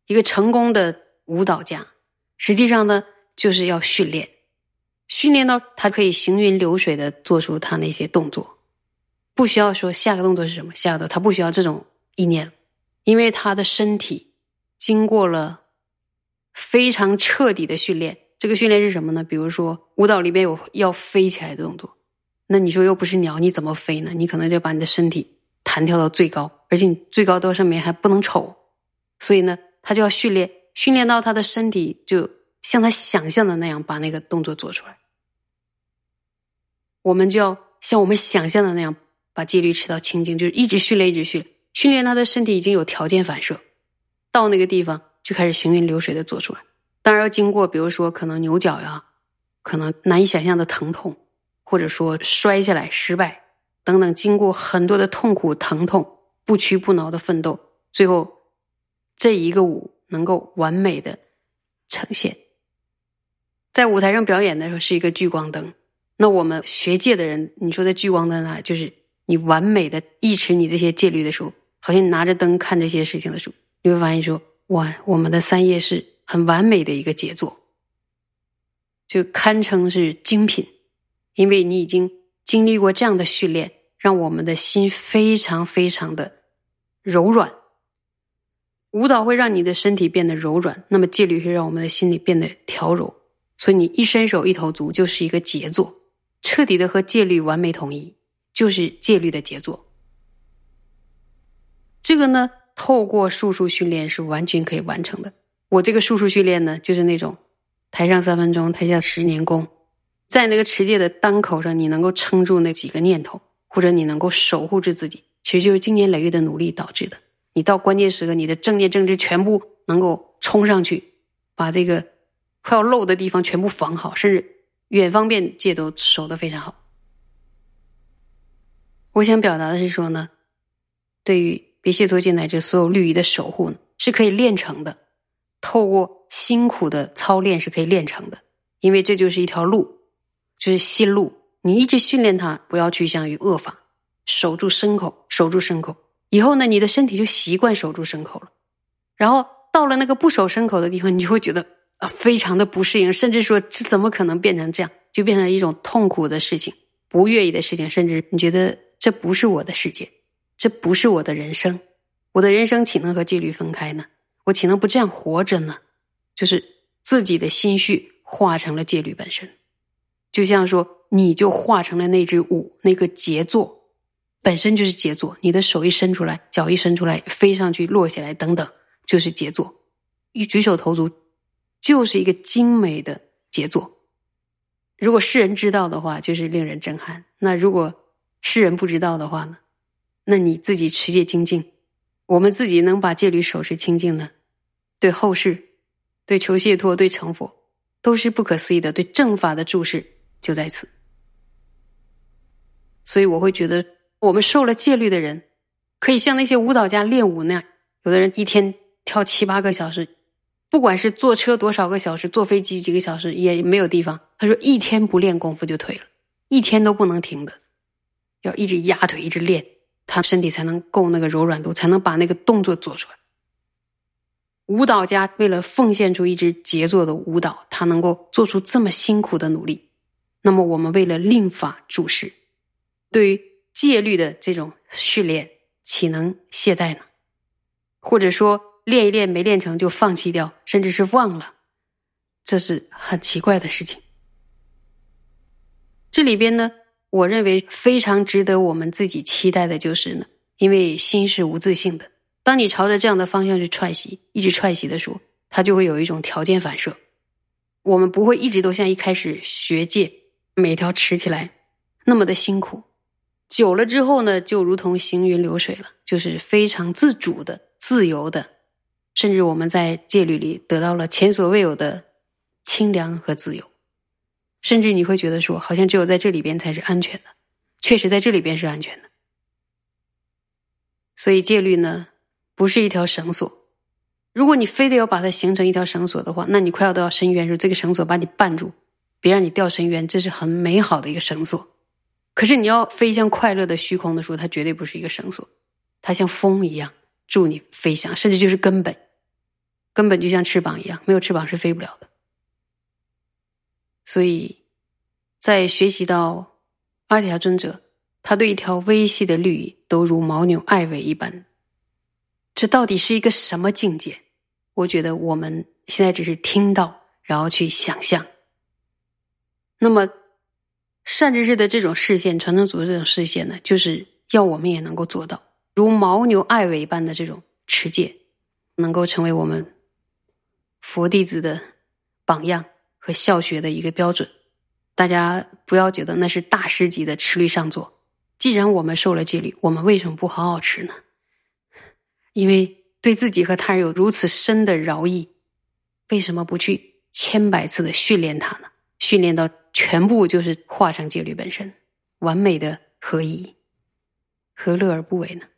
一个成功的舞蹈家，实际上呢，就是要训练，训练到他可以行云流水的做出他那些动作，不需要说下个动作是什么，下个动作他不需要这种意念，因为他的身体经过了非常彻底的训练。这个训练是什么呢？比如说舞蹈里边有要飞起来的动作，那你说又不是鸟，你怎么飞呢？你可能就把你的身体弹跳到最高，而且你最高到上面还不能丑，所以呢他就要训练到他的身体就像他想象的那样把那个动作做出来。我们就要像我们想象的那样把戒律持到清净，就是一直训练他的身体已经有条件反射，到那个地方就开始行云流水的做出来。当然要经过比如说可能扭脚呀，可能难以想象的疼痛，或者说摔下来失败等等，经过很多的痛苦疼痛，不屈不挠的奋斗，最后这一个舞能够完美的呈现。在舞台上表演的时候是一个聚光灯，那我们学戒的人，你说的聚光灯啊，就是你完美的依持你这些戒律的时候，好像你拿着灯看这些事情的时候，你会发现说，哇，我们的三业是很完美的一个杰作，就堪称是精品。因为你已经经历过这样的训练，让我们的心非常非常的柔软。舞蹈会让你的身体变得柔软，那么戒律会让我们的心里变得调柔，所以你一伸手一投足就是一个杰作，彻底的和戒律完美统一，就是戒律的杰作。这个呢，透过术数训练是完全可以完成的。我这个术数训练呢，就是那种台上3分钟，台下10年功，在那个持戒的当口上，你能够撑住那几个念头，或者你能够守护着自己，其实就是经年累月的努力导致的。你到关键时刻，你的正念正知全部能够冲上去，把这个快要漏的地方全部防好，甚至远方便戒都守得非常好。我想表达的是说呢，对于别解脱戒乃至所有律仪的守护呢，是可以练成的，透过辛苦的操练是可以练成的，因为这就是一条路，就是心路，你一直训练它，不要趋向于恶法，守住牲口，守住牲口，以后呢，你的身体就习惯守住牲口了，然后到了那个不守牲口的地方，你就会觉得非常的不适应，甚至说这怎么可能变成这样，就变成一种痛苦的事情，不悦意的事情，甚至你觉得这不是我的世界，这不是我的人生，我的人生岂能和戒律分开呢？我岂能不这样活着呢？就是自己的心绪化成了戒律本身，就像说你就化成了那支舞，那个杰作本身就是杰作，你的手一伸出来，脚一伸出来，飞上去落下来等等，就是杰作，一举手投足就是一个精美的杰作。如果世人知道的话，就是令人震撼，那如果世人不知道的话呢，那你自己持戒精进，我们自己能把戒律守持清净呢，对后世，对求解脱，对成佛都是不可思议的，对正法的注释就在此。所以我会觉得我们受了戒律的人可以像那些舞蹈家练舞那样，有的人一天跳7、8个小时，不管是坐车多少个小时，坐飞机几个小时也没有地方，他说一天不练功夫就退了，一天都不能停的，要一直压腿一直练，他身体才能够那个柔软度，才能把那个动作做出来。舞蹈家为了奉献出一支杰作的舞蹈，他能够做出这么辛苦的努力，那么我们为了令法注释，对于戒律的这种训练岂能懈怠呢？或者说练一练没练成就放弃掉，甚至是忘了，这是很奇怪的事情。这里边呢，我认为非常值得我们自己期待的就是呢，因为心是无自性的，当你朝着这样的方向去踹习，一直踹习的时候，它就会有一种条件反射，我们不会一直都像一开始学戒每条持起来那么的辛苦，久了之后呢，就如同行云流水了，就是非常自主的自由的，甚至我们在戒律里得到了前所未有的清凉和自由，甚至你会觉得说好像只有在这里边才是安全的，确实在这里边是安全的。所以戒律呢不是一条绳索，如果你非得要把它形成一条绳索的话，那你快要到深渊时，这个绳索把你绊住，别让你掉深渊，这是很美好的一个绳索。可是你要飞向快乐的虚空的时候，它绝对不是一个绳索，它像风一样助你飞翔，甚至就是根本。 根本就像翅膀一样，没有翅膀是飞不了的。所以在学习到阿底峡尊者，他对一条微细的绿都如牦牛爱尾一般，这到底是一个什么境界？我觉得我们现在只是听到，然后去想象。那么善知识的这种视线，传承组的这种视线呢，就是要我们也能够做到如牦牛爱尾般的这种持戒，能够成为我们佛弟子的榜样和效学的一个标准。大家不要觉得那是大师级的持律上座，既然我们受了戒律，我们为什么不好好持呢？因为对自己和他人有如此深的饶益，为什么不去千百次的训练它呢？训练到全部就是化成戒律本身，完美的合一，何乐而不为呢？